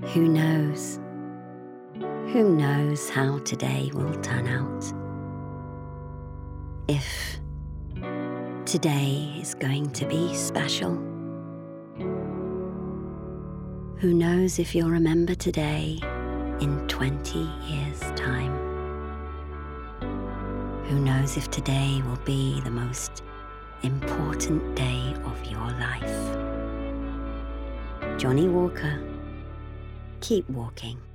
Who knows? Who knows how today will turn out? If today is going to be special. Who knows if you'll remember today in 20 years' time? Who knows if today will be the most important day of your life? Johnnie Walker, keep walking.